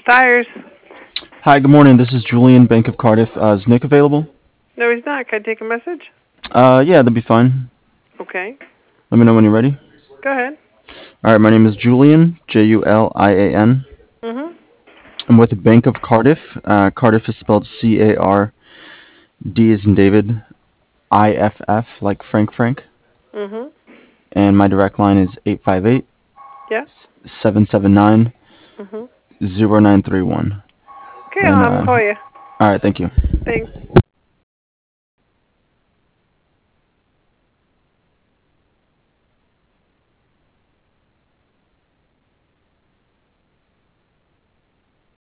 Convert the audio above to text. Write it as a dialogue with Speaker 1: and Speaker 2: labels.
Speaker 1: Tires.
Speaker 2: Hi, good morning. This is Julian, Bank of Cardiff. Is Nick available?
Speaker 1: No, he's not. Can I take a message?
Speaker 2: Yeah, that'd be fine.
Speaker 1: Okay.
Speaker 2: Let me know when you're ready.
Speaker 1: Go ahead.
Speaker 2: All right, my name is Julian, Julian.
Speaker 1: Mhm.
Speaker 2: I'm with the Bank of Cardiff. Cardiff is spelled Card, as in David, IFF, like Frank.
Speaker 1: Mhm.
Speaker 2: And my direct line is 858
Speaker 1: Yeah.
Speaker 2: 779
Speaker 1: Mhm.
Speaker 2: 0931.
Speaker 1: Okay,
Speaker 2: And,
Speaker 1: I'll have him call you.
Speaker 2: all right, thank you.
Speaker 1: Thanks.